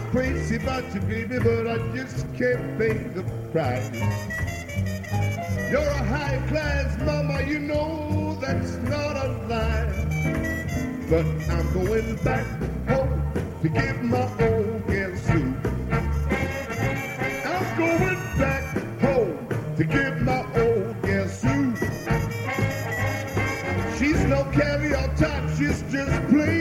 crazy about you, baby, but I just can't pay the price. You're a high-class mama, you know that's not a lie. But I'm going back home to get my old gal Sue. I'm going back home to get my old gal Sue. She's no caviar type, she's just plain